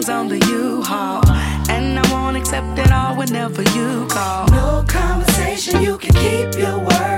things on the U-Haul. And I won't accept it all whenever you call. No conversation, you can keep your word.